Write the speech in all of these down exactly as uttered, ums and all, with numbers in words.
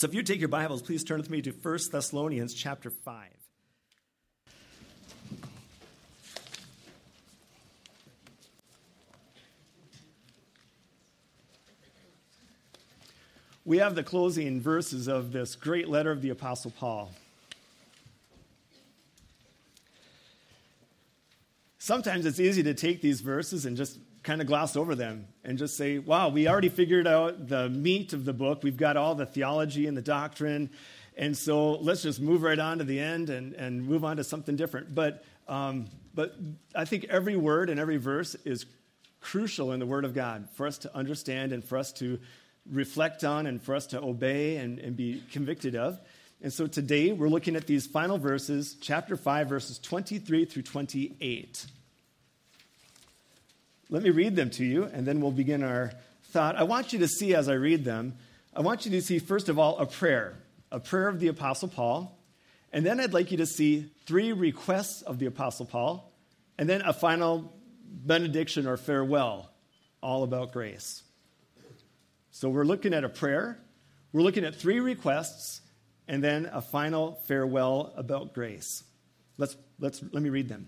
So if you take your Bibles, please turn with me to First Thessalonians chapter five. We have the closing verses of this great letter of the Apostle Paul. Sometimes it's easy to take these verses and just kind of gloss over them and just say, wow, we already figured out the meat of the book. We've got all the theology and the doctrine. And so let's just move right on to the end and, and move on to something different. But, um, but I think every word and every verse is crucial in the Word of God for us to understand and for us to reflect on and for us to obey and, and be convicted of. And so today we're looking at these final verses, chapter five, verses twenty-three through twenty-eight. Let me read them to you, and then we'll begin our thought. I want you to see as I read them, I want you to see, first of all, a prayer, a prayer of the Apostle Paul. And then I'd like you to see three requests of the Apostle Paul, and then a final benediction or farewell, all about grace. So we're looking at a prayer, we're looking at three requests, and then a final farewell about grace. Let's, let's, let me read them.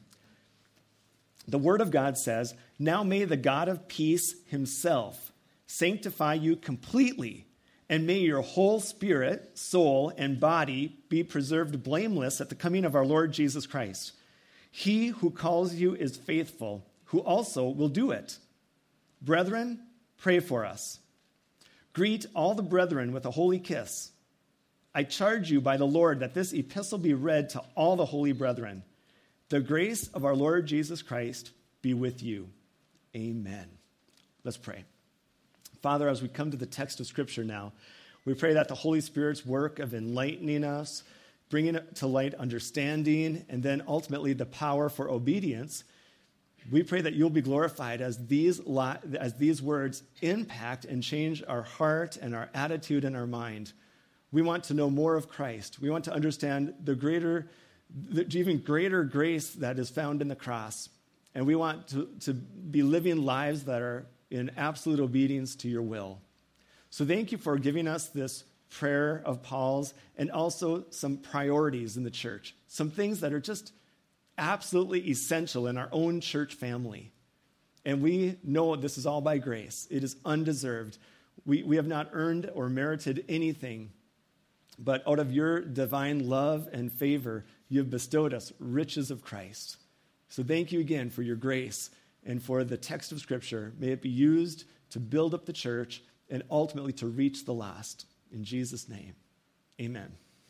The Word of God says, "Now may the God of peace himself sanctify you completely, and may your whole spirit, soul, and body be preserved blameless at the coming of our Lord Jesus Christ. He who calls you is faithful, who also will do it. Brethren, pray for us. Greet all the brethren with a holy kiss. I charge you by the Lord that this epistle be read to all the holy brethren. The grace of our Lord Jesus Christ be with you. Amen." Let's pray. Father, as we come to the text of Scripture now, we pray that the Holy Spirit's work of enlightening us, bringing to light understanding, and then ultimately the power for obedience, we pray that you'll be glorified as these, as these words impact and change our heart and our attitude and our mind. We want to know more of Christ. We want to understand the greater The even greater grace that is found in the cross. And we want to, to be living lives that are in absolute obedience to your will. So thank you for giving us this prayer of Paul's and also some priorities in the church, some things that are just absolutely essential in our own church family. And we know this is all by grace. It is undeserved. We, we have not earned or merited anything, but out of your divine love and favor, you have bestowed us riches of Christ. So thank you again for your grace and for the text of Scripture. May it be used to build up the church and ultimately to reach the lost. In Jesus' name, amen.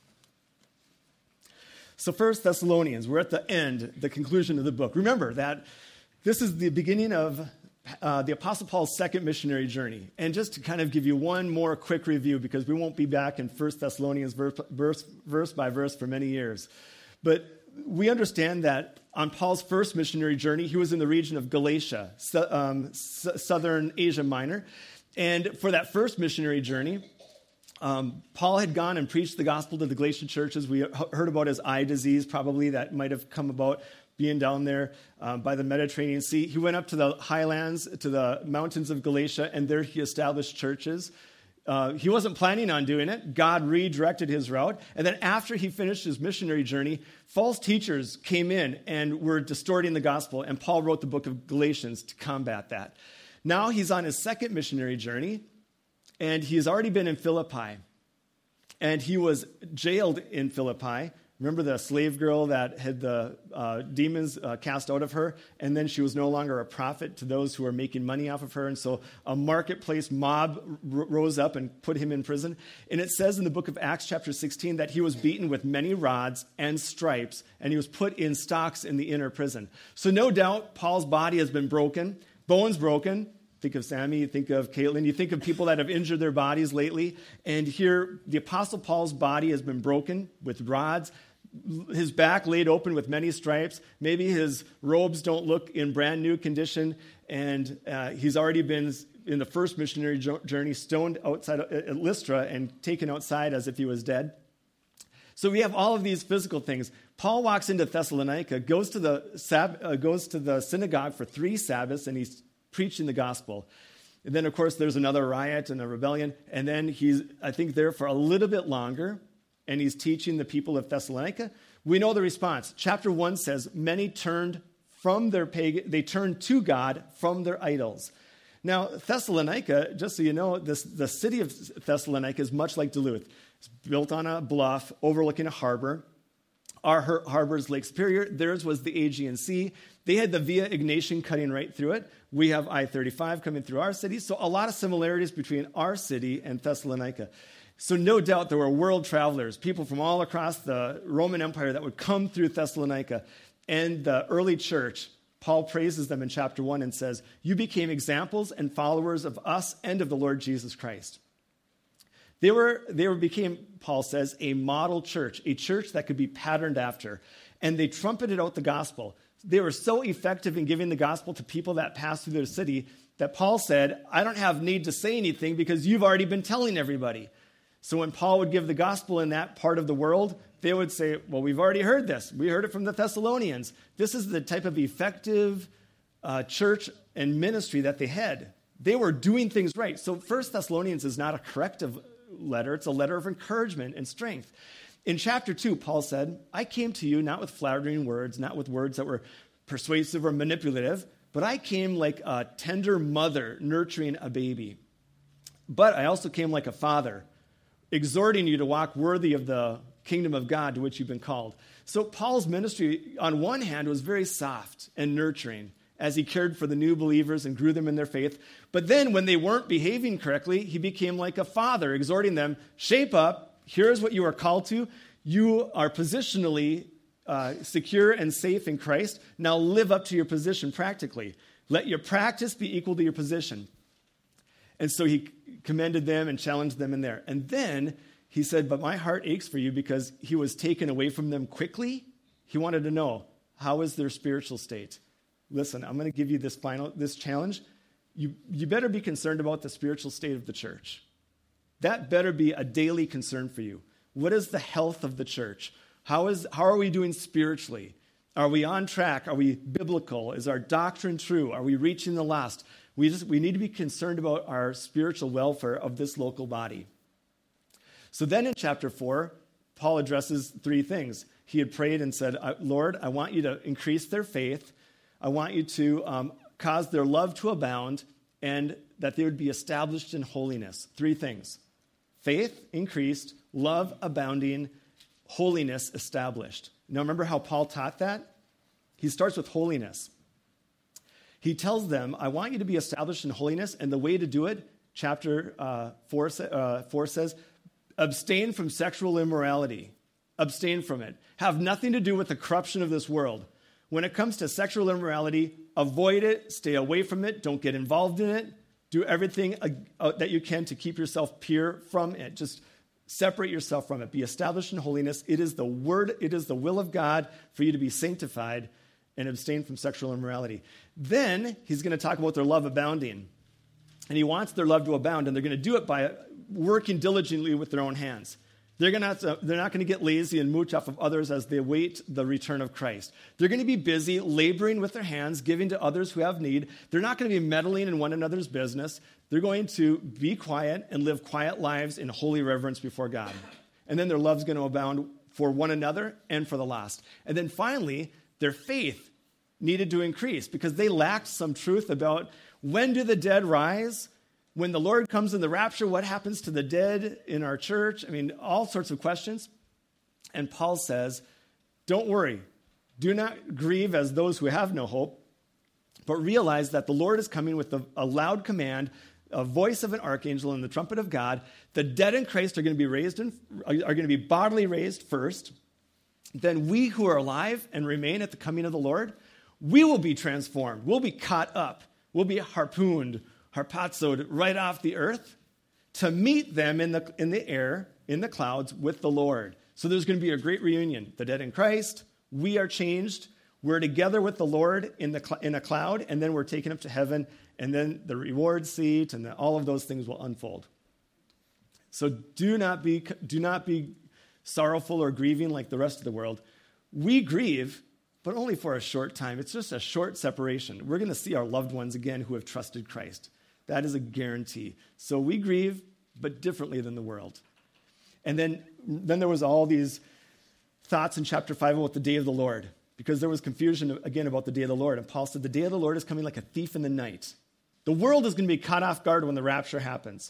So First Thessalonians, we're at the end, the conclusion of the book. Remember that this is the beginning of uh, the Apostle Paul's second missionary journey. And just to kind of give you one more quick review, because we won't be back in First Thessalonians verse, verse, verse by verse for many years. But we understand that on Paul's first missionary journey, he was in the region of Galatia, um, southern Asia Minor. And for that first missionary journey, um, Paul had gone and preached the gospel to the Galatian churches. We heard about his eye disease, probably, that might have come about being down there uh, by the Mediterranean Sea. He went up to the highlands, to the mountains of Galatia, and there he established churches. Uh, he wasn't planning on doing it. God redirected his route. And then after he finished his missionary journey, false teachers came in and were distorting the gospel. And Paul wrote the book of Galatians to combat that. Now he's on his second missionary journey, and he's already been in Philippi. And he was jailed in Philippi. Remember the slave girl that had the uh, demons uh, cast out of her? And then she was no longer a prophet to those who were making money off of her. And so a marketplace mob r- rose up and put him in prison. And it says in the book of Acts chapter sixteen that he was beaten with many rods and stripes, and he was put in stocks in the inner prison. So no doubt Paul's body has been broken, bones broken. Think of Sammy, think of Caitlin, you think of people that have injured their bodies lately. And here, the Apostle Paul's body has been broken with rods, his back laid open with many stripes. Maybe his robes don't look in brand new condition. And uh, he's already been, in the first missionary journey, stoned outside at Lystra and taken outside as if he was dead. So we have all of these physical things. Paul walks into Thessalonica, goes to the, uh, goes to the synagogue for three Sabbaths, and he's preaching the gospel. And then, of course, there's another riot and a rebellion. And then he's, I think, there for a little bit longer, and he's teaching the people of Thessalonica. We know the response. Chapter one says, many turned from their pagan, they turned to God from their idols. Now, Thessalonica, just so you know, this, the city of Thessalonica is much like Duluth. It's built on a bluff overlooking a harbor. Our harbor is Lake Superior. Theirs was the Aegean Sea. They had the Via Ignatian cutting right through it. We have I thirty-five coming through our city. So a lot of similarities between our city and Thessalonica. So no doubt there were world travelers, people from all across the Roman Empire that would come through Thessalonica. And the early church, Paul praises them in chapter one and says, you became examples and followers of us and of the Lord Jesus Christ. They were, they were became, Paul says, a model church, a church that could be patterned after. And they trumpeted out the gospel. They were so effective in giving the gospel to people that passed through their city that Paul said, I don't have need to say anything because you've already been telling everybody. So when Paul would give the gospel in that part of the world, they would say, well, we've already heard this. We heard it from the Thessalonians. This is the type of effective uh, church and ministry that they had. They were doing things right. So First Thessalonians is not a corrective letter. It's a letter of encouragement and strength. In chapter two, Paul said, I came to you not with flattering words, not with words that were persuasive or manipulative, but I came like a tender mother nurturing a baby. But I also came like a father, exhorting you to walk worthy of the kingdom of God to which you've been called. So Paul's ministry, on one hand, was very soft and nurturing as he cared for the new believers and grew them in their faith. But then when they weren't behaving correctly, he became like a father, exhorting them, shape up. Here's what you are called to. You are positionally uh, secure and safe in Christ. Now live up to your position practically. Let your practice be equal to your position. And so he commended them and challenged them in there. And then he said, but my heart aches for you because he was taken away from them quickly. He wanted to know, how is their spiritual state? Listen, I'm going to give you this final, this challenge. You, you better be concerned about the spiritual state of the church. That better be a daily concern for you. What is the health of the church? How is how are we doing spiritually? Are we on track? Are we biblical? Is our doctrine true? Are we reaching the lost? We just we need to be concerned about our spiritual welfare of this local body. So then in chapter four, Paul addresses three things. He had prayed and said, Lord, I want you to increase their faith. I want you to um, cause their love to abound and that they would be established in holiness. Three things. Faith increased, love abounding, holiness established. Now remember how Paul taught that? He starts with holiness. He tells them, I want you to be established in holiness, and the way to do it, chapter uh, four, uh, four says, abstain from sexual immorality. Abstain from it. Have nothing to do with the corruption of this world. When it comes to sexual immorality, avoid it, stay away from it, don't get involved in it. Do everything uh, that you can to keep yourself pure from it. Just separate yourself from it. Be established in holiness. It is the word, it is the will of God for you to be sanctified and abstain from sexual immorality. Then he's going to talk about their love abounding. And he wants their love to abound, and they're going to do it by working diligently with their own hands. They're, gonna to, they're not going to get lazy and mooch off of others as they await the return of Christ. They're going to be busy laboring with their hands, giving to others who have need. They're not going to be meddling in one another's business. They're going to be quiet and live quiet lives in holy reverence before God. And then their love's going to abound for one another and for the lost. And then finally, their faith needed to increase because they lacked some truth about when do the dead rise? When the Lord comes in the rapture, what happens to the dead in our church? I mean, all sorts of questions. And Paul says, don't worry. Do not grieve as those who have no hope, but realize that the Lord is coming with a, a loud command, a voice of an archangel and the trumpet of God. The dead in Christ are going to be raised, in, are going to be bodily raised first. Then we who are alive and remain at the coming of the Lord, we will be transformed. We'll be caught up. We'll be harpooned, harpazoed right off the earth to meet them in the in the air, in the clouds with the Lord. So there's going to be a great reunion. The dead in Christ, we are changed. We're together with the Lord in the in a cloud, and then we're taken up to heaven, and then the reward seat and the, all of those things will unfold. So do not be do not be sorrowful or grieving like the rest of the world. We grieve, but only for a short time. It's just a short separation. We're going to see our loved ones again who have trusted Christ. That is a guarantee. So we grieve, but differently than the world. And then, then there was all these thoughts in chapter five about the day of the Lord, because there was confusion, again, about the day of the Lord. And Paul said, the day of the Lord is coming like a thief in the night. The world is going to be caught off guard when the rapture happens.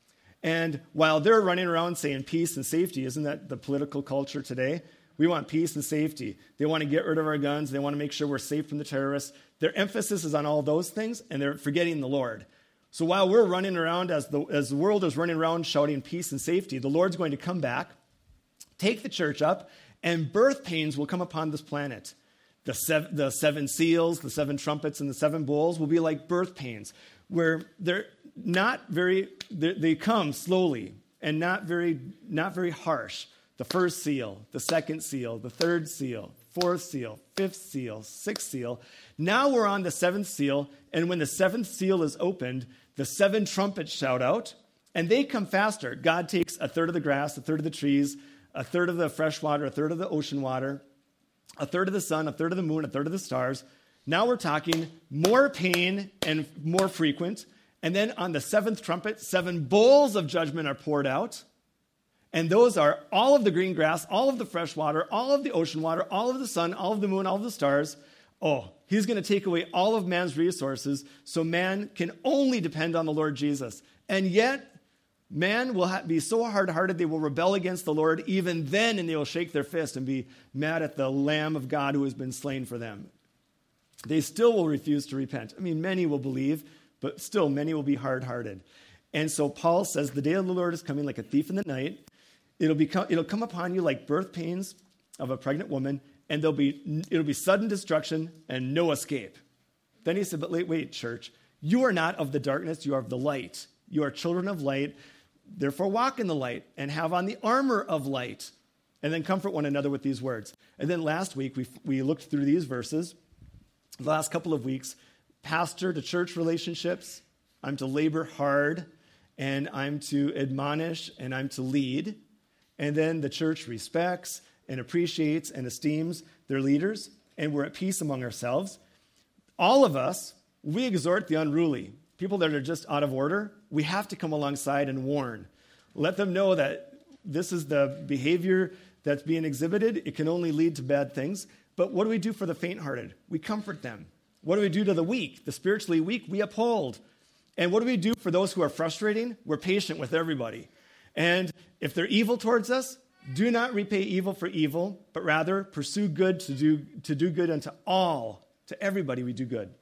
And while they're running around saying peace and safety, isn't that the political culture today? We want peace and safety. They want to get rid of our guns. They want to make sure we're safe from the terrorists. Their emphasis is on all those things, and they're forgetting the Lord. So while we're running around, as the, as the world is running around shouting peace and safety, the Lord's going to come back, take the church up, and birth pains will come upon this planet. The seven, the seven seals, the seven trumpets, and the seven bowls will be like birth pains, where they're not very, they, they come slowly and not very, not very harsh. The first seal, the second seal, the third seal, fourth seal, fifth seal, sixth seal. Now we're on the seventh seal, and when the seventh seal is opened, the seven trumpets shout out, and they come faster. God takes a third of the grass, a third of the trees, a third of the fresh water, a third of the ocean water, a third of the sun, a third of the moon, a third of the stars. Now we're talking more pain and more frequent. And then on the seventh trumpet, seven bowls of judgment are poured out. And those are all of the green grass, all of the fresh water, all of the ocean water, all of the sun, all of the moon, all of the stars. Oh, he's going to take away all of man's resources so man can only depend on the Lord Jesus. And yet, man will ha- be so hard-hearted they will rebel against the Lord even then, and they will shake their fist and be mad at the Lamb of God who has been slain for them. They still will refuse to repent. I mean, many will believe, but still many will be hard-hearted. And so Paul says, the day of the Lord is coming like a thief in the night. It'll, become, it'll come upon you like birth pains of a pregnant woman, and there'll be, it'll be sudden destruction and no escape. Then he said, but wait, wait, church, you are not of the darkness, you are of the light. You are children of light. Therefore, walk in the light and have on the armor of light, and then comfort one another with these words. And then last week, we we looked through these verses. The last couple of weeks, pastor to church relationships, I'm to labor hard, and I'm to admonish, and I'm to lead. And then the church respects and appreciates and esteems their leaders, and we're at peace among ourselves. All of us, we exhort the unruly, people that are just out of order. We have to come alongside and warn. Let them know that this is the behavior that's being exhibited. It can only lead to bad things. But what do we do for the faint-hearted? We comfort them. What do we do to the weak, the spiritually weak? We uphold. And what do we do for those who are frustrating? We're patient with everybody. And if they're evil towards us, do not repay evil for evil, but rather pursue good to do, to do good unto all. To everybody we do good.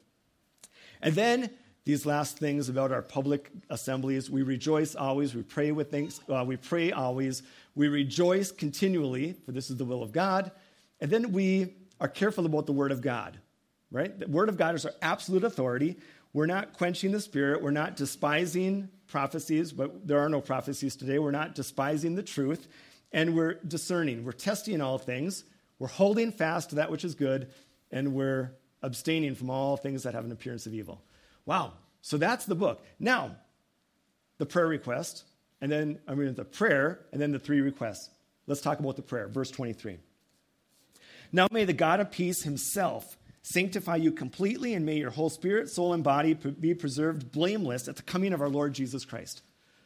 And then these last things about our public assemblies, we rejoice always, we pray with thanks, uh, we pray always, we rejoice continually, for this is the will of God. And then we are careful about the word of God, right? The word of God is our absolute authority. We're not quenching the spirit. We're not despising prophecies, but there are no prophecies today. We're not despising the truth, and we're discerning. We're testing all things. We're holding fast to that which is good, and we're abstaining from all things that have an appearance of evil. Wow. So that's the book. Now, the prayer request, and then, I mean, the prayer, and then the three requests. Let's talk about the prayer. Verse twenty-three. Now may the God of peace himself sanctify you completely, and may your whole spirit, soul, and body be preserved blameless at the coming of our Lord Jesus Christ.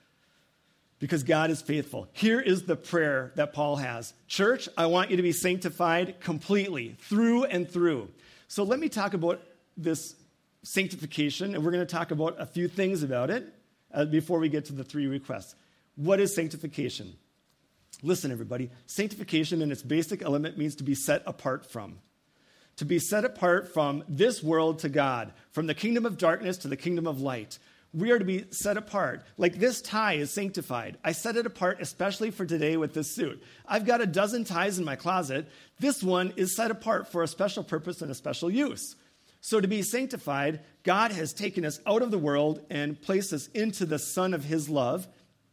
Because God is faithful. Here is the prayer that Paul has. Church, I want you to be sanctified completely, through and through. So let me talk about this sanctification, and we're going to talk about a few things about it uh, before we get to the three requests. What is sanctification? Listen, everybody. Sanctification in its basic element means to be set apart from. To be set apart from this world to God, from the kingdom of darkness to the kingdom of light. We are to be set apart. Like this tie is sanctified. I set it apart especially for today with this suit. I've got a dozen ties in my closet. This one is set apart for a special purpose and a special use. So to be sanctified, God has taken us out of the world and placed us into the Son of his love.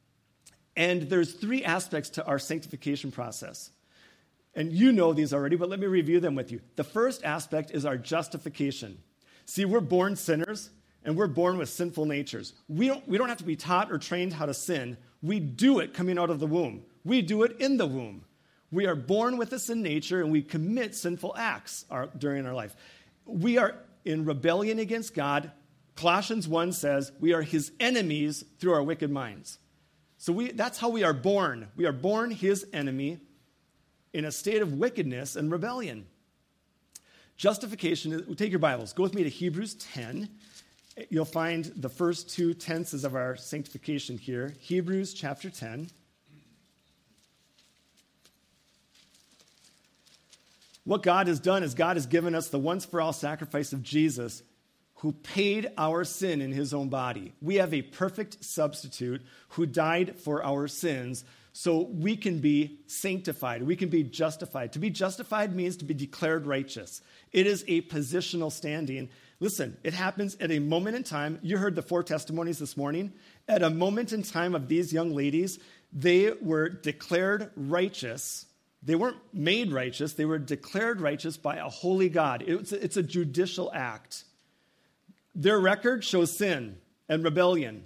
And there's three aspects to our sanctification process. And you know these already, but let me review them with you. The first aspect is our justification. See, we're born sinners, and we're born with sinful natures. We don't, we don't have to be taught or trained how to sin. We do it coming out of the womb. We do it in the womb. We are born with a sin nature, and we commit sinful acts our, during our life. We are in rebellion against God Colossians one says we are his enemies through our wicked minds. So we, that's how we are born. We are born his enemy in a state of wickedness and rebellion. Justification, take your Bibles, go with me to Hebrews ten. You'll find the first two tenses of our sanctification here. Hebrews chapter ten. What God has done is God has given us the once-for-all sacrifice of Jesus, who paid our sin in his own body. We have a perfect substitute who died for our sins so we can be sanctified. We can be justified. To be justified means to be declared righteous. It is a positional standing. Listen, it happens at a moment in time. You heard the four testimonies this morning. At a moment in time of these young ladies, they were declared righteous. They weren't made righteous. They were declared righteous by a holy God. It's a, it's a judicial act. Their record shows sin and rebellion.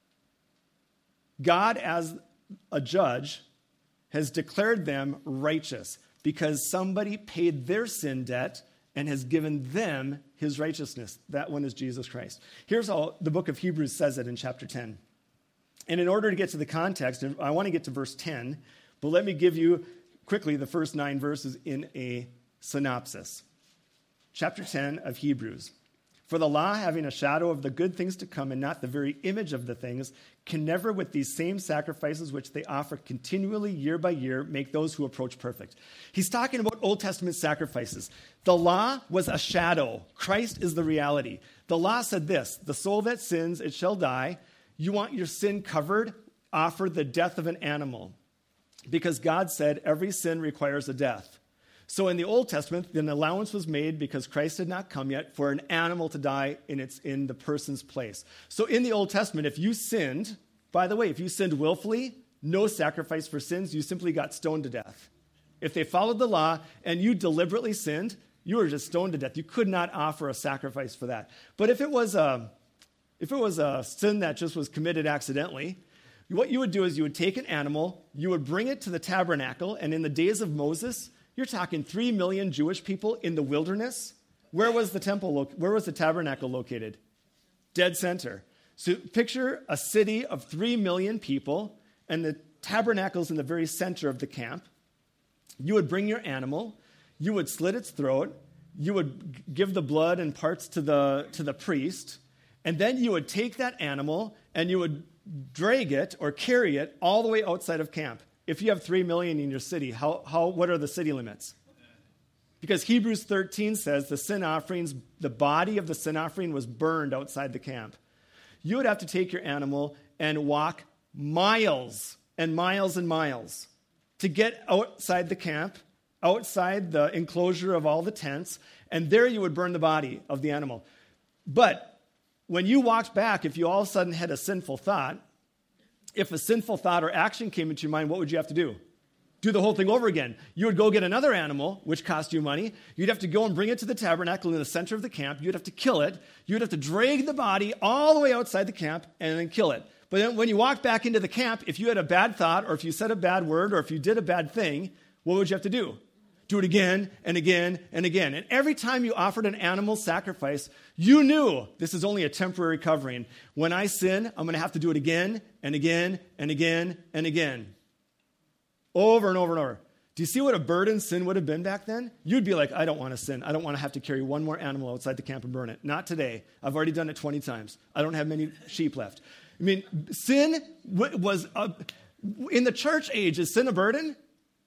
God, as a judge, has declared them righteous because somebody paid their sin debt and has given them his righteousness. That one is Jesus Christ. Here's how the book of Hebrews says it in chapter ten. And in order to get to the context, I want to get to verse ten, but let me give you quickly the first nine verses in a synopsis. Chapter ten of Hebrews. For the law, having a shadow of the good things to come and not the very image of the things, can never with these same sacrifices which they offer continually year by year make those who approach perfect. He's talking about Old Testament sacrifices. The law was a shadow. Christ is the reality. The law said this, the soul that sins, it shall die. You want your sin covered? Offer the death of an animal. Because God said every sin requires a death. So in the Old Testament, an allowance was made because Christ had not come yet for an animal to die in its in the person's place. So in the Old Testament, if you sinned, by the way, if you sinned willfully, no sacrifice for sins, you simply got stoned to death. If they followed the law and you deliberately sinned, you were just stoned to death. You could not offer a sacrifice for that. But if it was a, if it was a sin that just was committed accidentally, what you would do is you would take an animal, you would bring it to the tabernacle, and in the days of Moses, you're talking three million Jewish people in the wilderness. Where was the temple? Lo- where was the tabernacle located? Dead center. So picture a city of three million people, and the tabernacle's in the very center of the camp. You would bring your animal. You would slit its throat. You would give the blood and parts to the, to the priest. And then you would take that animal, and you would drag it or carry it all the way outside of camp. If you have three million in your city, how, how, what are the city limits? Because Hebrews thirteen says the sin offerings, the body of the sin offering was burned outside the camp. You would have to take your animal and walk miles and miles and miles to get outside the camp, outside the enclosure of all the tents, and there you would burn the body of the animal. But when you walked back, if you all of a sudden had a sinful thought, if a sinful thought or action came into your mind, what would you have to do? Do the whole thing over again. You would go get another animal, which cost you money. You'd have to go and bring it to the tabernacle in the center of the camp. You'd have to kill it. You'd have to drag the body all the way outside the camp and then kill it. But then when you walk back into the camp, if you had a bad thought or if you said a bad word or if you did a bad thing, what would you have to do? Do it again and again and again. And every time you offered an animal sacrifice, you knew this is only a temporary covering. When I sin, I'm going to have to do it again and again and again and again. Over and over and over. Do you see what a burden sin would have been back then? You'd be like, I don't want to sin. I don't want to have to carry one more animal outside the camp and burn it. Not today. I've already done it twenty times. I don't have many sheep left. I mean, sin was, a, in the church age, is sin a burden?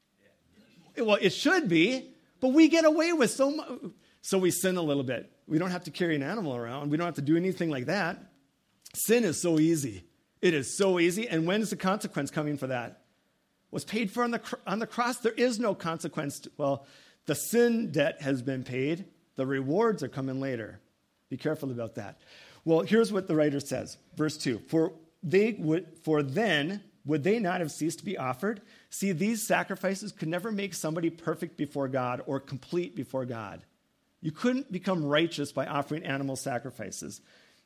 Well, it should be, but we get away with so much. So we sin a little bit. We don't have to carry an animal around. We don't have to do anything like that. Sin is so easy. It is so easy. And when is the consequence coming for that? Was paid for on the, on the cross. There is no consequence. To, well, the sin debt has been paid. The rewards are coming later. Be careful about that. Well, here's what the writer says. Verse two. For they would, for then would they not have ceased to be offered? See, these sacrifices could never make somebody perfect before God or complete before God. You couldn't become righteous by offering animal sacrifices.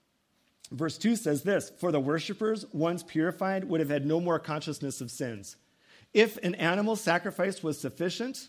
Verse two says this, for the worshipers, once purified, would have had no more consciousness of sins. If an animal sacrifice was sufficient,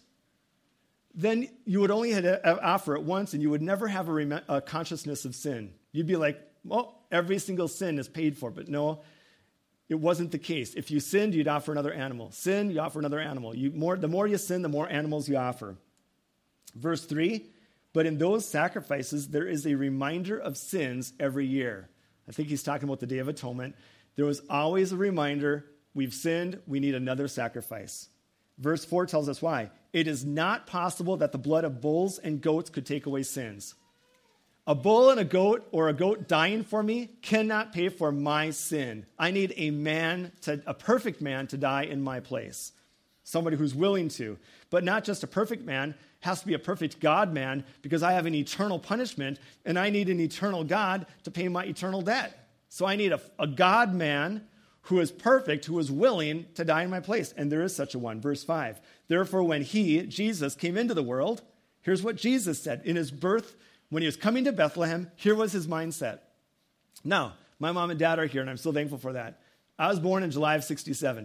then you would only have to offer it once and you would never have a, rem- a consciousness of sin. You'd be like well, every single sin is paid for. But no, it wasn't the case. If you sinned, you'd offer another animal. Sin, you offer another animal. You more, the more you sin, the more animals you offer. Verse three, but in those sacrifices, there is a reminder of sins every year. I think he's talking about the Day of Atonement. There was always a reminder, we've sinned, we need another sacrifice. Verse four tells us why. It is not possible that the blood of bulls and goats could take away sins. A bull and a goat, or a goat dying for me, cannot pay for my sin. I need a man, to, a perfect man to die in my place. Somebody who's willing to. But not just a perfect man, has to be a perfect God-man, because I have an eternal punishment, and I need an eternal God to pay my eternal debt. So I need a, a God-man who is perfect, who is willing to die in my place. And there is such a one. Verse five. Therefore, when he, Jesus, came into the world, here's what Jesus said. In his birth, when he was coming to Bethlehem, here was his mindset. Now, my mom and dad are here, and I'm so thankful for that. I was born in July of sixty-seven.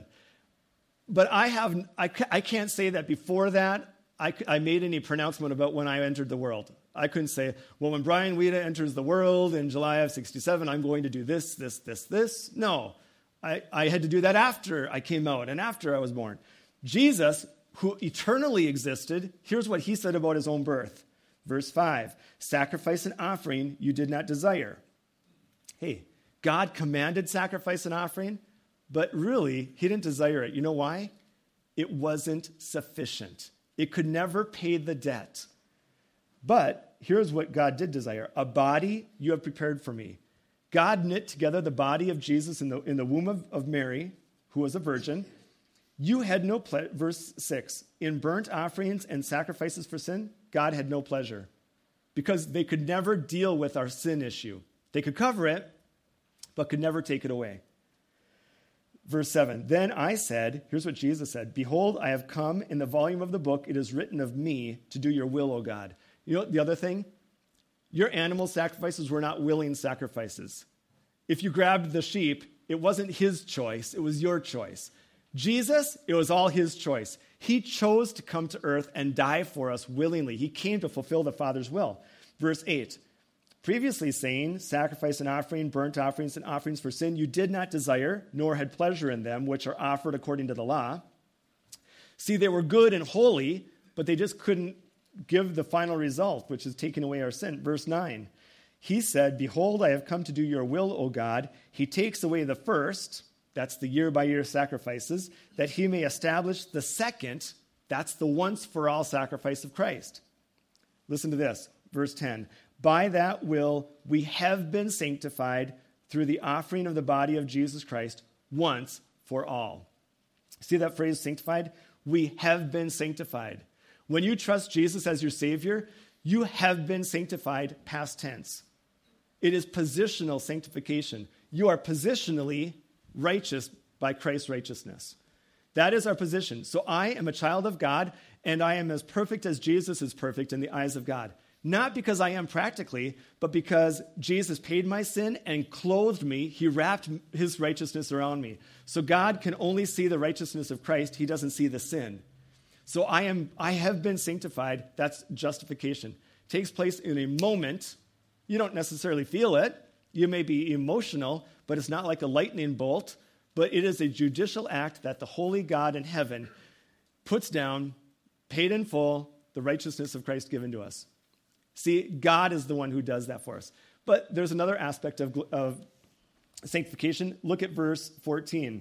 But I have, I, I can't say that before that, I, I made any pronouncement about when I entered the world. I couldn't say, well, when Brian Weeda enters the world in July of sixty-seven, I'm going to do this, this, this, this. No, I, I had to do that after I came out and after I was born. Jesus, who eternally existed, here's what he said about his own birth. Verse five, sacrifice and offering you did not desire. Hey, God commanded sacrifice and offering, but really, he didn't desire it. You know why? It wasn't sufficient. It could never pay the debt. But here's what God did desire. A body you have prepared for me. God knit together the body of Jesus in the, in the womb of, of Mary, who was a virgin. You had no pleasure, verse six, in burnt offerings and sacrifices for sin, God had no pleasure, because they could never deal with our sin issue. They could cover it, but could never take it away. Verse seven, then I said, here's what Jesus said, behold, I have come. In the volume of the book, it is written of me to do your will, O God. You know the other thing? Your animal sacrifices were not willing sacrifices. If you grabbed the sheep, it wasn't his choice, it was your choice. Jesus, it was all his choice. He chose to come to earth and die for us willingly. He came to fulfill the Father's will. Verse eight, previously saying, sacrifice and offering, burnt offerings and offerings for sin, you did not desire, nor had pleasure in them, which are offered according to the law. See, they were good and holy, but they just couldn't give the final result, which is taking away our sin. Verse nine, he said, behold, I have come to do your will, O God. He takes away the first, that's the year-by-year sacrifices, that he may establish the second, that's the once-for-all sacrifice of Christ. Listen to this, verse ten. By that will we have been sanctified through the offering of the body of Jesus Christ once for all. See that phrase, sanctified? We have been sanctified. When you trust Jesus as your Savior, you have been sanctified, past tense. It is positional sanctification. You are positionally righteous by Christ's righteousness. That is our position. So I am a child of God, and I am as perfect as Jesus is perfect in the eyes of God. Not because I am practically, but because Jesus paid my sin and clothed me. He wrapped his righteousness around me. So God can only see the righteousness of Christ. He doesn't see the sin. So I am, I have been sanctified. That's justification. It takes place in a moment. You don't necessarily feel it. You may be emotional, but it's not like a lightning bolt. But it is a judicial act that the holy God in heaven puts down, paid in full, the righteousness of Christ given to us. See, God is the one who does that for us. But there's another aspect of, of sanctification. Look at verse fourteen.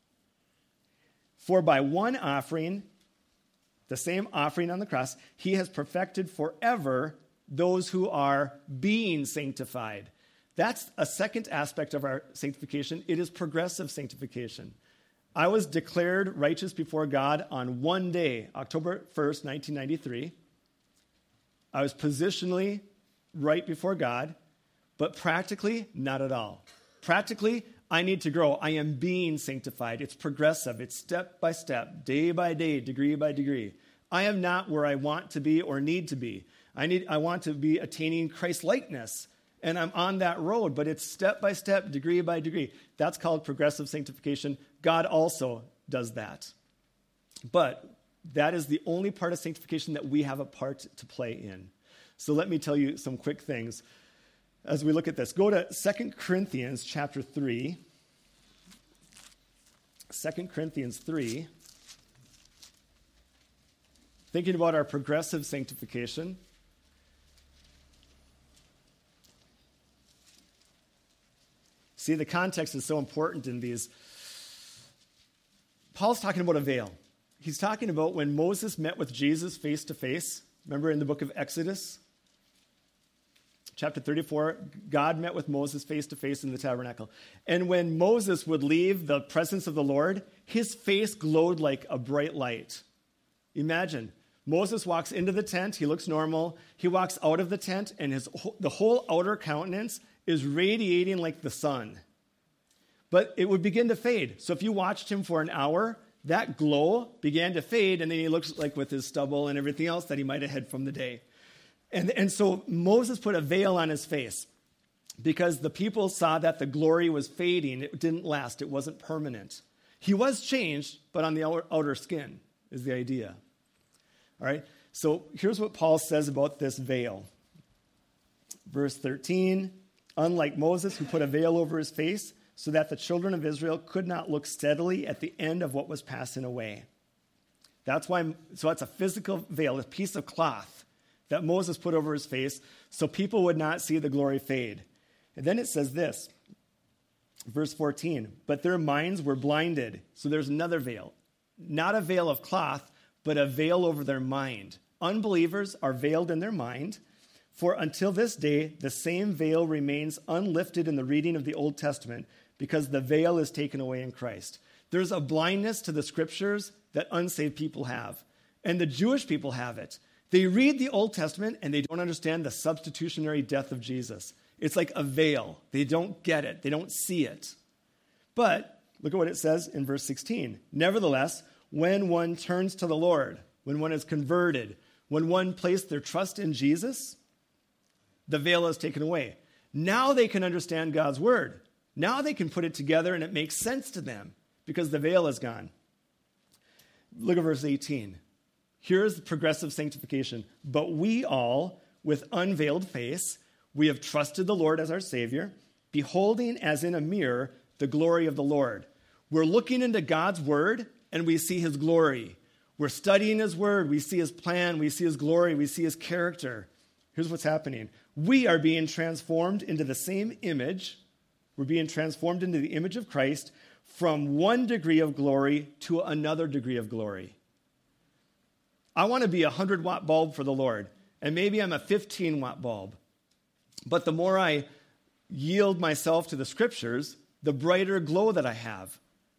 For by one offering, the same offering on the cross, he has perfected forever those who are being sanctified. That's a second aspect of our sanctification. It is progressive sanctification. I was declared righteous before God on one day, October first, nineteen ninety-three. I was positionally right before God, but practically, not at all. Practically, I need to grow. I am being sanctified. It's progressive. It's step by step, day by day, degree by degree. I am not where I want to be or need to be. I need. I want to be attaining Christ-likeness, and I'm on that road, but it's step by step, degree by degree. That's called progressive sanctification. God also does that. But that is the only part of sanctification that we have a part to play in. So let me tell you some quick things. as we look at this. Go to Second Corinthians chapter three. Second Corinthians three. Thinking about our progressive sanctification. See, the context is so important in these. Paul's talking about a veil. He's talking about when Moses met with Jesus face to face. Remember in the book of Exodus? Chapter thirty-four, God met with Moses face to face in the tabernacle. And when Moses would leave the presence of the Lord, his face glowed like a bright light. Imagine, Moses walks into the tent, he looks normal. He walks out of the tent, and his the whole outer countenance is radiating like the sun. But it would begin to fade. So if you watched him for an hour, that glow began to fade, and then he looks like with his stubble and everything else that he might have had from the day. And, and so Moses put a veil on his face because the people saw that the glory was fading. It didn't last. It wasn't permanent. He was changed, but on the outer, outer skin is the idea. All right? So here's what Paul says about this veil. Verse thirteen, unlike Moses, who put a veil over his face so that the children of Israel could not look steadily at the end of what was passing away. That's why, so that's a physical veil, a piece of cloth that Moses put over his face so people would not see the glory fade. And then it says this, verse fourteen, but their minds were blinded. So there's another veil, not a veil of cloth, but a veil over their mind. Unbelievers are veiled in their mind, for until this day, the same veil remains unlifted in the reading of the Old Testament because the veil is taken away in Christ. There's a blindness to the scriptures that unsaved people have, and the Jewish people have it. They read the Old Testament and they don't understand the substitutionary death of Jesus. It's like a veil. They don't get it. They don't see it. But look at what it says in verse sixteen. Nevertheless, when one turns to the Lord, when one is converted, when one placed their trust in Jesus, the veil is taken away. Now they can understand God's word. Now they can put it together and it makes sense to them because the veil is gone. Look at verse eighteen. Here's the progressive sanctification. But we all, with unveiled face, we have trusted the Lord as our Savior, beholding as in a mirror the glory of the Lord. We're looking into God's word and we see his glory. We're studying his word. We see his plan. We see his glory. We see his character. Here's what's happening. We are being transformed into the same image. We're being transformed into the image of Christ from one degree of glory to another degree of glory. I want to be a one hundred watt bulb for the Lord, and maybe I'm a fifteen watt bulb. But the more I yield myself to the scriptures, the brighter glow that I have.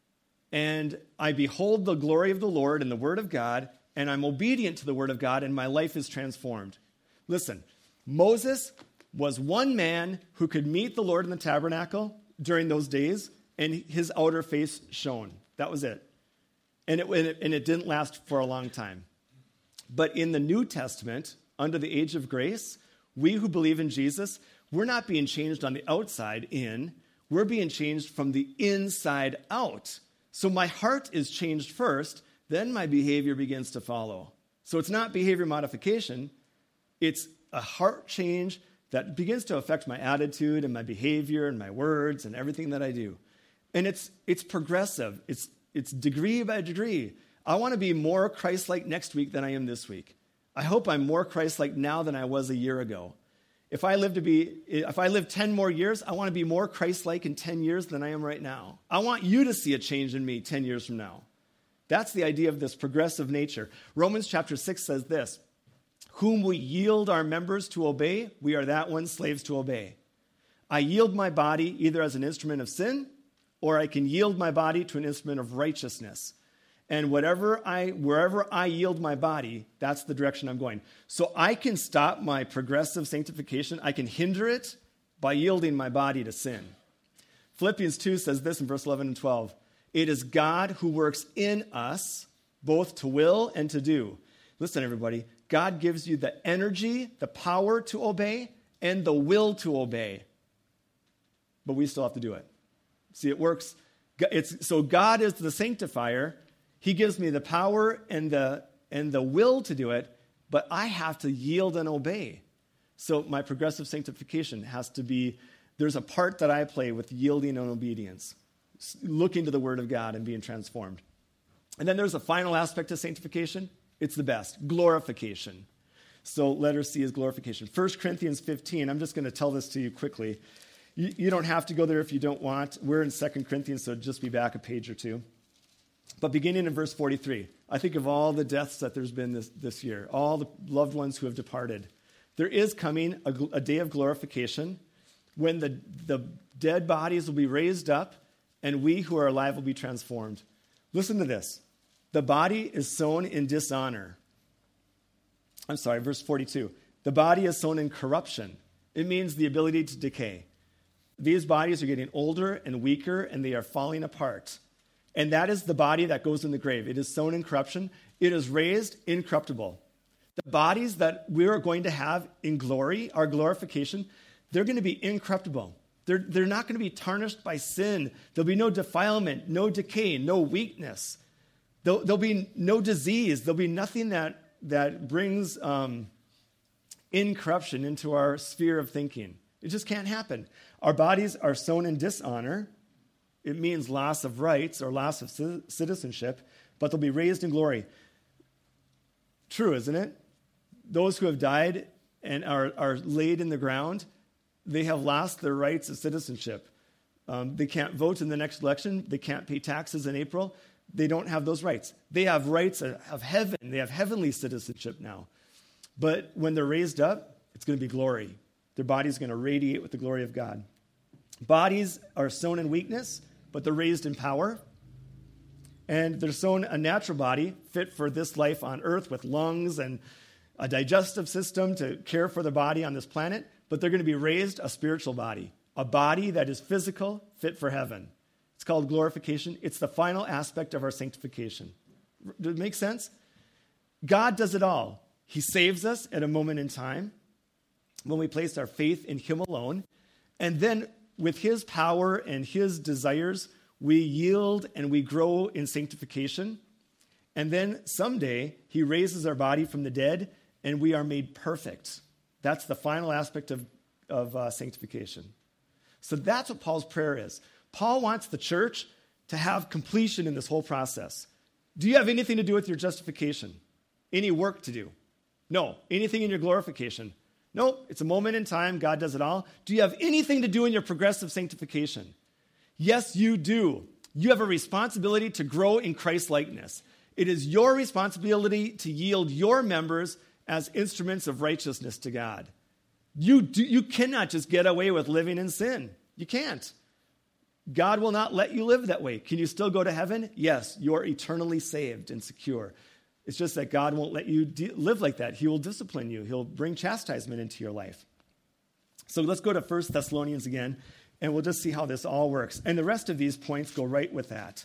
And I behold the glory of the Lord and the word of God, and I'm obedient to the word of God, and my life is transformed. Listen, Moses was one man who could meet the Lord in the tabernacle during those days, and his outer face shone. That was it. And it, and it didn't last for a long time. But in the New Testament, under the age of grace, we who believe in Jesus, we're not being changed on the outside in. We're being changed from the inside out. So my heart is changed first, then my behavior begins to follow. So it's not behavior modification. It's a heart change that begins to affect my attitude and my behavior and my words and everything that I do. And it's it's progressive. It's it's degree by degree. I want to be more Christ-like next week than I am this week. I hope I'm more Christ-like now than I was a year ago. If I live to be, if I live ten more years, I want to be more Christ-like in ten years than I am right now. I want you to see a change in me ten years from now. That's the idea of this progressive nature. Romans chapter six says this, whom we yield our members to obey, we are that one slaves to obey. I yield my body either as an instrument of sin, or I can yield my body to an instrument of righteousness. And whatever I, wherever I yield my body, that's the direction I'm going. So I can stop my progressive sanctification. I can hinder it by yielding my body to sin. Philippians two says this in verse eleven and twelve. It is God who works in us both to will and to do. Listen, everybody. God gives you the energy, the power to obey, and the will to obey. But we still have to do it. See, it works. It's, so God is the sanctifier. He gives me the power and the, and the will to do it, but I have to yield and obey. So my progressive sanctification has to be, there's a part that I play with yielding and obedience, looking to the Word of God and being transformed. And then there's a final aspect of sanctification. It's the best, glorification. So letter C is glorification. First Corinthians fifteen, I'm just going to tell this to you quickly. You, you don't have to go there if you don't want. We're in Second Corinthians, so just be back a page or two. But beginning in verse forty-three, I think of all the deaths that there's been this, this year, all the loved ones who have departed. There is coming a, a day of glorification when the, the dead bodies will be raised up and we who are alive will be transformed. Listen to this. The body is sown in dishonor. I'm sorry, verse forty-two. The body is sown in corruption. It means the ability to decay. These bodies are getting older and weaker, and they are falling apart. And that is the body that goes in the grave. It is sown in corruption. It is raised incorruptible. The bodies that we are going to have in glory, our glorification, they're going to be incorruptible. They're, they're not going to be tarnished by sin. There'll be no defilement, no decay, no weakness. There'll, there'll be no disease. There'll be nothing that, that brings um, incorruption into our sphere of thinking. It just can't happen. Our bodies are sown in dishonor. It means loss of rights or loss of citizenship, but they'll be raised in glory. True, isn't it? Those who have died and are, are laid in the ground, they have lost their rights of citizenship. Um, they can't vote in the next election. They can't pay taxes in April. They don't have those rights. They have rights of heaven. They have heavenly citizenship now. But when they're raised up, it's going to be glory. Their body's going to radiate with the glory of God. Bodies are sown in weakness, but they're raised in power. And they're sown a natural body fit for this life on earth with lungs and a digestive system to care for the body on this planet. But they're going to be raised a spiritual body, a body that is physical, fit for heaven. It's called glorification. It's the final aspect of our sanctification. Does it make sense? God does it all. He saves us at a moment in time when we place our faith in Him alone. And then with His power and His desires, we yield and we grow in sanctification. And then someday He raises our body from the dead and we are made perfect. That's the final aspect of, of uh, sanctification. So that's what Paul's prayer is. Paul wants the church to have completion in this whole process. Do you have anything to do with your justification? Any work to do? No. Anything in your glorification? No. It's a moment in time. God does it all. Do you have anything to do in your progressive sanctification? Yes, you do. You have a responsibility to grow in Christ-likeness. It is your responsibility to yield your members as instruments of righteousness to God. You, do, you cannot just get away with living in sin. You can't. God will not let you live that way. Can you still go to heaven? Yes, you're eternally saved and secure. It's just that God won't let you de- live like that. He will discipline you. He'll bring chastisement into your life. So let's go to First Thessalonians again, and we'll just see how this all works. And the rest of these points go right with that.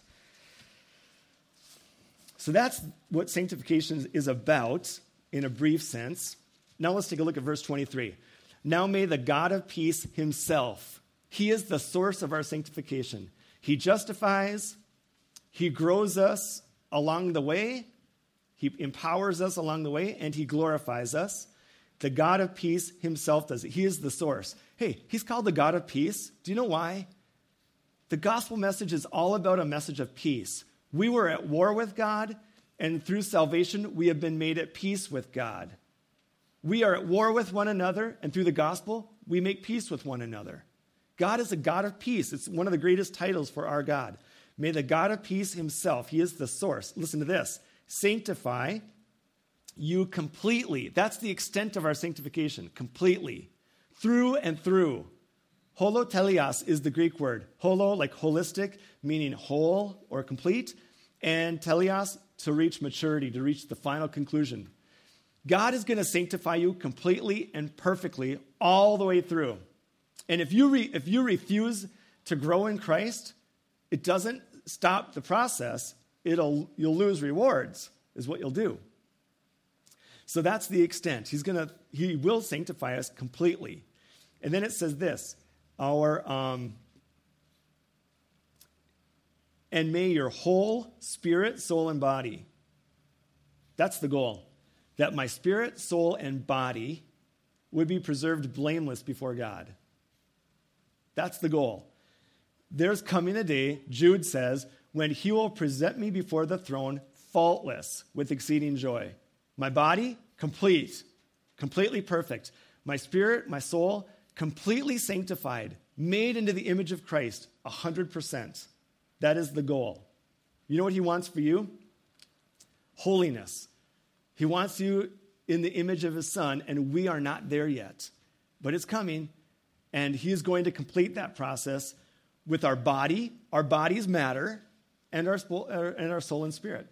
So that's what sanctification is about in a brief sense. Now let's take a look at verse twenty-three. Now may the God of peace Himself, He is the source of our sanctification. He justifies, He grows us along the way, He empowers us along the way, and He glorifies us. The God of peace Himself does it. He is the source. Hey, He's called the God of peace. Do you know why? The gospel message is all about a message of peace. We were at war with God, and through salvation, we have been made at peace with God. We are at war with one another, and through the gospel, we make peace with one another. God is a God of peace. It's one of the greatest titles for our God. May the God of peace Himself, He is the source. Listen to this. Sanctify you completely. That's the extent of our sanctification, completely. Through and through. Holotelios is the Greek word. Holo, like holistic, meaning whole or complete, and telios, to reach maturity, to reach the final conclusion. God is going to sanctify you completely and perfectly all the way through. And if you re, if you refuse to grow in Christ, it doesn't stop the process. It'll you'll lose rewards, is what you'll do. So that's the extent. He's gonna he will sanctify us completely. And then it says this, our um, and may your whole spirit, soul, and body. That's the goal. That my spirit, soul, and body would be preserved blameless before God. That's the goal. There's coming a day, Jude says, when he will present me before the throne faultless with exceeding joy. My body, complete, completely perfect. My spirit, my soul, completely sanctified, made into the image of Christ, one hundred percent. That is the goal. You know what he wants for you? Holiness. He wants you in the image of his Son, and we are not there yet. But it's coming, and he's going to complete that process with our body. Our bodies matter, and our, and our soul and spirit.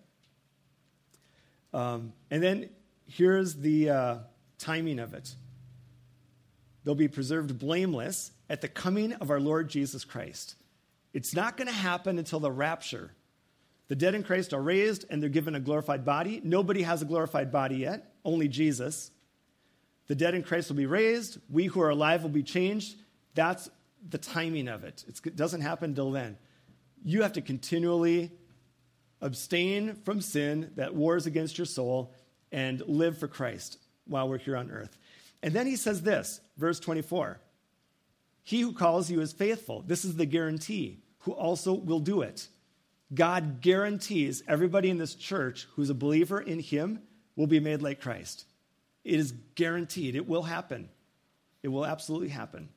Um, and then here's the uh, timing of it. They'll be preserved blameless at the coming of our Lord Jesus Christ. It's not going to happen until the rapture. The dead in Christ are raised, and they're given a glorified body. Nobody has a glorified body yet, only Jesus. The dead in Christ will be raised. We who are alive will be changed. That's the timing of it. It's, it doesn't happen until then. You have to continually abstain from sin that wars against your soul and live for Christ while we're here on earth. And then he says this, verse twenty-four. He who calls you is faithful. This is the guarantee, who also will do it. God guarantees everybody in this church who's a believer in him will be made like Christ. It is guaranteed. It will happen. It will absolutely happen.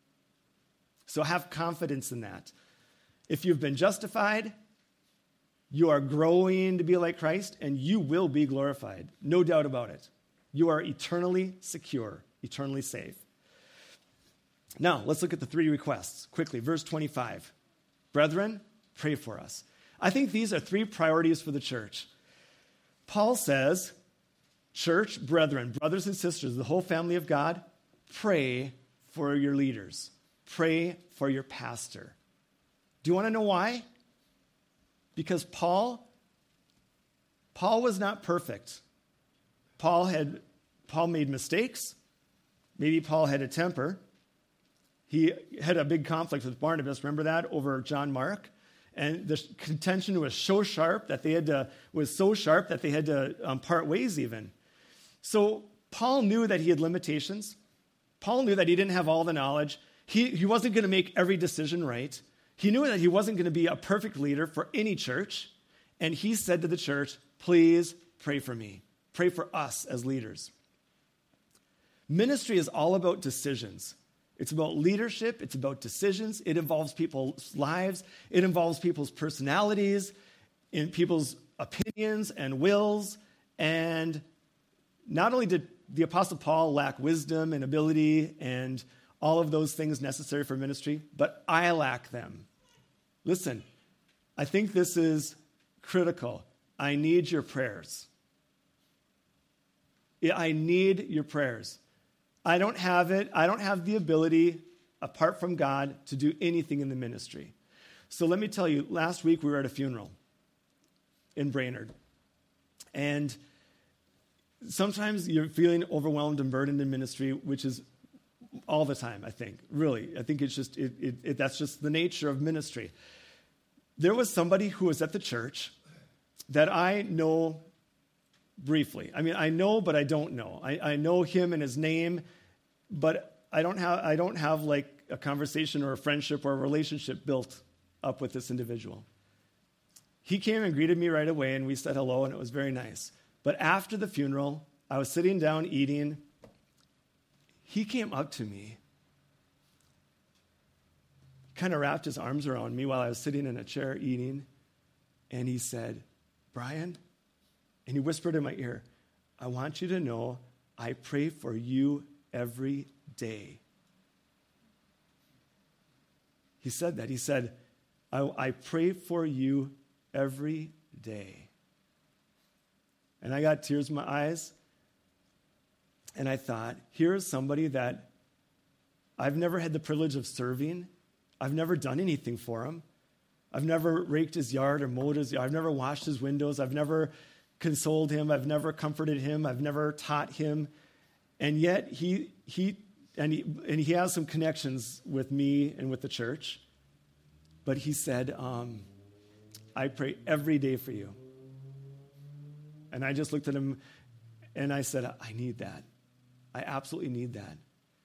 So have confidence in that. If you've been justified, you are growing to be like Christ, and you will be glorified. No doubt about it. You are eternally secure, eternally safe. Now, let's look at the three requests quickly. Verse twenty-five. Brethren, pray for us. I think these are three priorities for the church. Paul says, church, brethren, brothers and sisters, the whole family of God, pray for your leaders. Pray for your pastor. Do you want to know why? Because Paul, Paul was not perfect. Paul had, Paul made mistakes. Maybe Paul had a temper. He had a big conflict with Barnabas, remember that, over John Mark? And the contention was so sharp that they had to, was so sharp that they had to um, part ways even. So Paul knew that he had limitations. Paul knew that he didn't have all the knowledge. He, he wasn't going to make every decision right. He knew that he wasn't going to be a perfect leader for any church. And he said to the church, please pray for me. Pray for us as leaders. Ministry is all about decisions. It's about leadership. It's about decisions. It involves people's lives. It involves people's personalities, in people's opinions and wills. And not only did the Apostle Paul lack wisdom and ability and all of those things necessary for ministry, but I lack them. Listen, I think this is critical. I need your prayers. I need your prayers. I don't have it. I don't have the ability, apart from God, to do anything in the ministry. So let me tell you, last week we were at a funeral in Brainerd. And sometimes you're feeling overwhelmed and burdened in ministry, which is all the time, I think. Really, I think it's just, it, it, it, that's just the nature of ministry. There was somebody who was at the church that I know briefly. I mean, I know, but I don't know. I, I know him and his name, but I don't have I don't have like a conversation or a friendship or a relationship built up with this individual. He came and greeted me right away, and we said hello, and it was very nice. But after the funeral, I was sitting down eating. He came up to me, kind of wrapped his arms around me while I was sitting in a chair eating, and he said, Brian, and he whispered in my ear, I want you to know I pray for you every day. He said that. He said, I, I pray for you every day. And I got tears in my eyes, and I thought, here's somebody that I've never had the privilege of serving. I've never done anything for him. I've never raked his yard or mowed his yard. I've never washed his windows. I've never consoled him. I've never comforted him. I've never taught him. And yet he he and he and he has some connections with me and with the church. But he said, um, I pray every day for you. And I just looked at him and I said, I need that. I absolutely need that.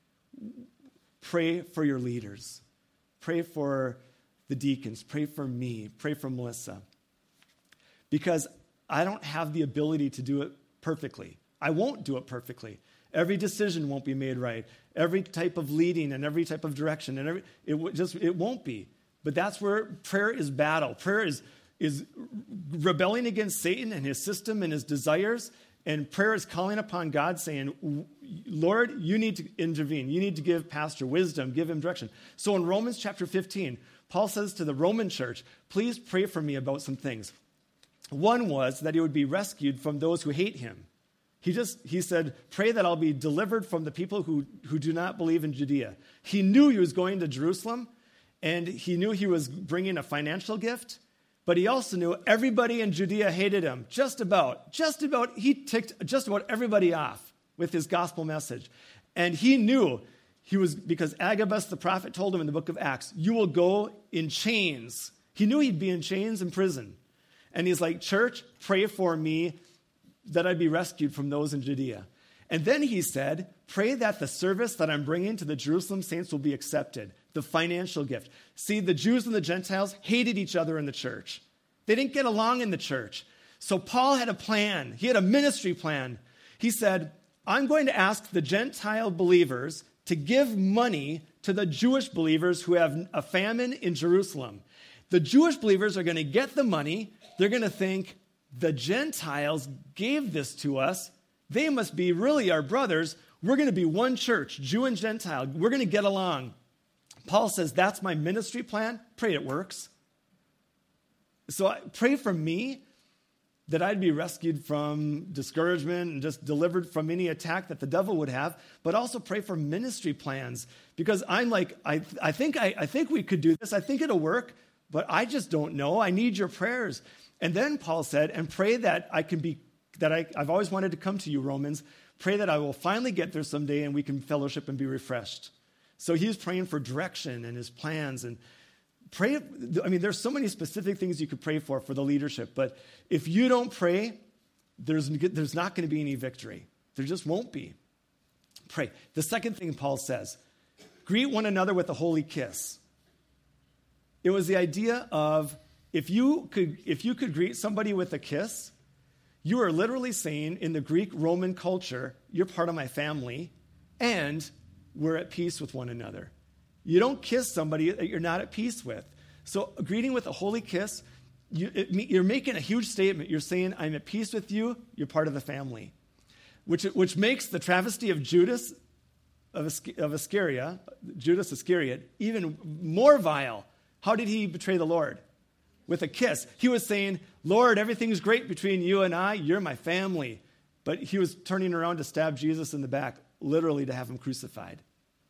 Pray for your leaders. Pray for the deacons. Pray for me. Pray for Melissa. Because I don't have the ability to do it perfectly. I won't do it perfectly. Every decision won't be made right. Every type of leading and every type of direction, and every, it w- just it won't be. But that's where prayer is battle. Prayer is, is rebelling against Satan and his system and his desires. And prayer is calling upon God saying, Lord, you need to intervene. You need to give pastor wisdom, give him direction. So in Romans chapter fifteen, Paul says to the Roman church, please pray for me about some things. One was that he would be rescued from those who hate him. He just, he said, pray that I'll be delivered from the people who, who do not believe in Judea. He knew he was going to Jerusalem, and he knew he was bringing a financial gift, but he also knew everybody in Judea hated him. Just about, just about, he ticked just about everybody off with his gospel message. And he knew he was, because Agabus the prophet told him in the book of Acts, you will go in chains. He knew he'd be in chains in prison. And he's like, church, pray for me that I'd be rescued from those in Judea. And then he said, pray that the service that I'm bringing to the Jerusalem saints will be accepted, the financial gift. See, the Jews and the Gentiles hated each other in the church. They didn't get along in the church. So Paul had a plan. He had a ministry plan. He said, I'm going to ask the Gentile believers to give money to the Jewish believers who have a famine in Jerusalem. The Jewish believers are going to get the money. They're going to think, the Gentiles gave this to us. They must be really our brothers. We're going to be one church, Jew and Gentile. We're going to get along. Paul says, that's my ministry plan. Pray it works. So I pray for me that I'd be rescued from discouragement and just delivered from any attack that the devil would have, but also pray for ministry plans, because I'm like, I, I think I, I think we could do this. I think it'll work, but I just don't know. I need your prayers. And then Paul said, and pray that I can be, that I, I've always wanted to come to you, Romans. Pray that I will finally get there someday and we can fellowship and be refreshed. So he was praying for direction and his plans. And pray, I mean, there's so many specific things you could pray for for the leadership. But if you don't pray, there's, there's not going to be any victory. There just won't be. Pray. The second thing Paul says, greet one another with a holy kiss. It was the idea of, If you could, if you could greet somebody with a kiss, you are literally saying in the Greek Roman culture, you're part of my family, and we're at peace with one another. You don't kiss somebody that you're not at peace with. So a greeting with a holy kiss, you, it, you're making a huge statement. You're saying, I'm at peace with you, you're part of the family. Which, which makes the travesty of Judas, of, of Iscariot, Judas Iscariot, even more vile. How did he betray the Lord? With a kiss. He was saying, Lord, everything's great between you and I. You're my family. But he was turning around to stab Jesus in the back, literally to have him crucified.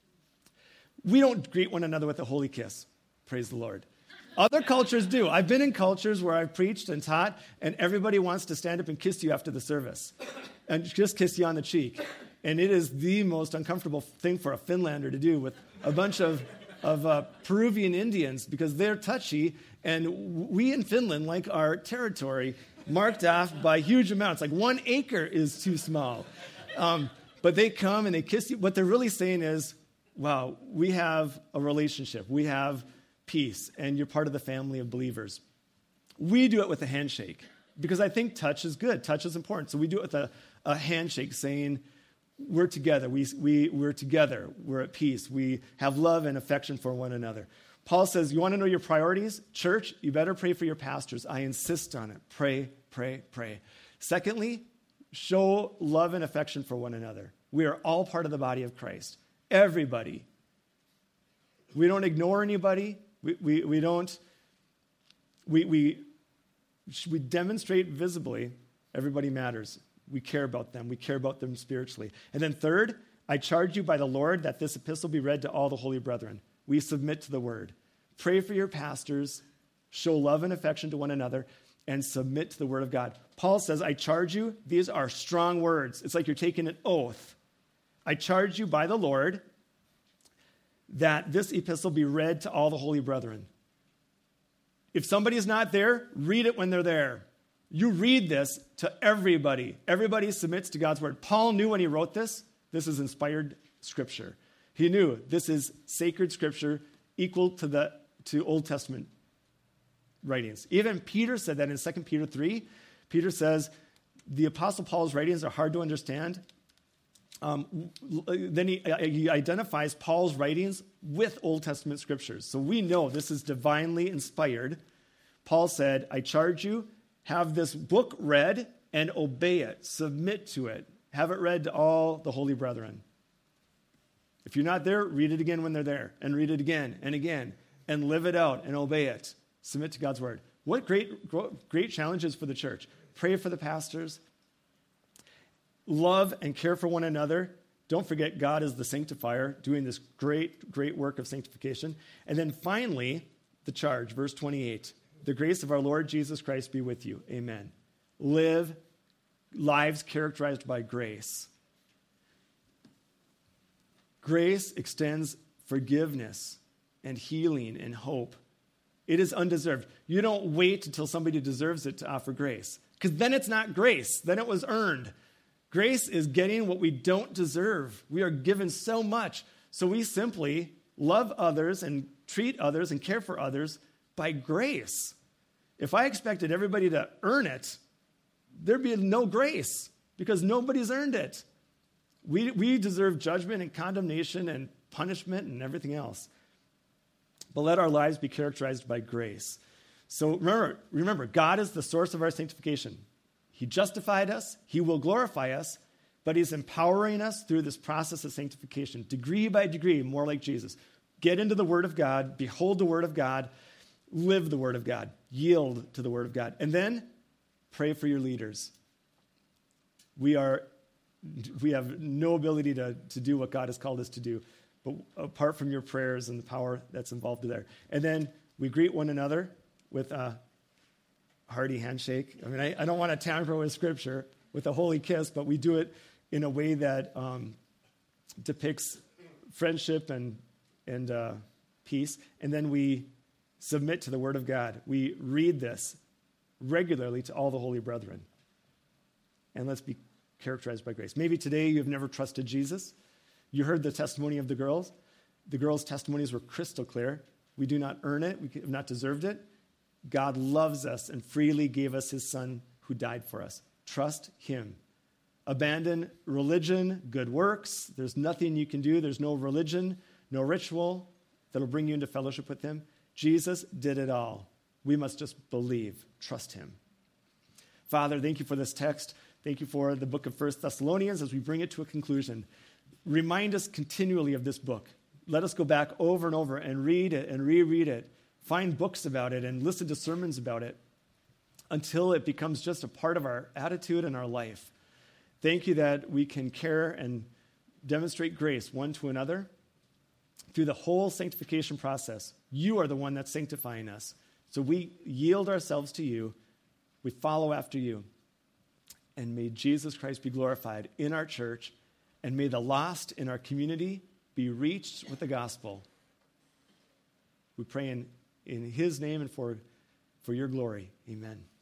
We don't greet one another with a holy kiss. Praise the Lord. Other cultures do. I've been in cultures where I've preached and taught, and everybody wants to stand up and kiss you after the service. And just kiss you on the cheek. And it is the most uncomfortable thing for a Finlander to do with a bunch of of uh, Peruvian Indians, because they're touchy, and we in Finland like our territory marked off by huge amounts. Like one acre is too small. Um, but they come and they kiss you. What they're really saying is, wow, we have a relationship. We have peace, and you're part of the family of believers. We do it with a handshake, because I think touch is good. Touch is important. So we do it with a, a handshake saying, we're together. We, we, we're together. We're at peace. We have love and affection for one another. Paul says, you want to know your priorities? Church, you better pray for your pastors. I insist on it. Pray, pray, pray. Secondly, show love and affection for one another. We are all part of the body of Christ. Everybody. We don't ignore anybody. We, we, we don't, we, we, we demonstrate visibly everybody matters. We care about them. We care about them spiritually. And then third, I charge you by the Lord that this epistle be read to all the holy brethren. We submit to the word. Pray for your pastors, show love and affection to one another, and submit to the word of God. Paul says, I charge you. These are strong words. It's like you're taking an oath. I charge you by the Lord that this epistle be read to all the holy brethren. If somebody is not there, read it when they're there. You read this to everybody. Everybody submits to God's word. Paul knew when he wrote this This is inspired scripture. He knew this is sacred scripture equal to the to Old Testament writings. Even Peter said that in Second Peter three. Peter says, the Apostle Paul's writings are hard to understand. Um, then he, he identifies Paul's writings with Old Testament scriptures. So we know this is divinely inspired. Paul said, I charge you, have this book read and obey it. Submit to it. Have it read to all the holy brethren. If you're not there, read it again when they're there, and read it again and again, and live it out and obey it. Submit to God's word. What great, great challenges for the church. Pray for the pastors. Love and care for one another. Don't forget God is the sanctifier, doing this great, great work of sanctification. And then finally, the charge, verse twenty-eight. The grace of our Lord Jesus Christ be with you. Amen. Live lives characterized by grace. Grace extends forgiveness and healing and hope. It is undeserved. You don't wait until somebody deserves it to offer grace, because then it's not grace. Then it was earned. Grace is getting what we don't deserve. We are given so much. So we simply love others and treat others and care for others by grace. If I expected everybody to earn it, there'd be no grace because nobody's earned it. We, we deserve judgment and condemnation and punishment and everything else. But let our lives be characterized by grace. So remember, remember, God is the source of our sanctification. He justified us. He will glorify us, but he's empowering us through this process of sanctification, degree by degree, more like Jesus. Get into the Word of God, behold the Word of God, live the Word of God, yield to the Word of God, and then pray for your leaders. We are, we have no ability to, to do what God has called us to do, but apart from your prayers and the power that's involved there. And then we greet one another with a hearty handshake. I mean, I, I don't want to tamper with Scripture with a holy kiss, but we do it in a way that um, depicts friendship and and uh, peace. And then we submit to the Word of God. We read this regularly to all the holy brethren. And let's be characterized by grace. Maybe today you've never trusted Jesus. You heard the testimony of the girls. The girls' testimonies were crystal clear. We do not earn it. We have not deserved it. God loves us and freely gave us his Son who died for us. Trust him. Abandon religion, good works. There's nothing you can do. There's no religion, no ritual that'll bring you into fellowship with him. Jesus did it all. We must just believe, trust him. Father, thank you for this text. Thank you for the book of First Thessalonians as we bring it to a conclusion. Remind us continually of this book. Let us go back over and over and read it and reread it. Find books about it and listen to sermons about it until it becomes just a part of our attitude and our life. Thank you that we can care and demonstrate grace one to another through the whole sanctification process. You are the one that's sanctifying us. So we yield ourselves to you. We follow after you. And may Jesus Christ be glorified in our church, and may the lost in our community be reached with the gospel. We pray in, in his name and for, for your glory. Amen.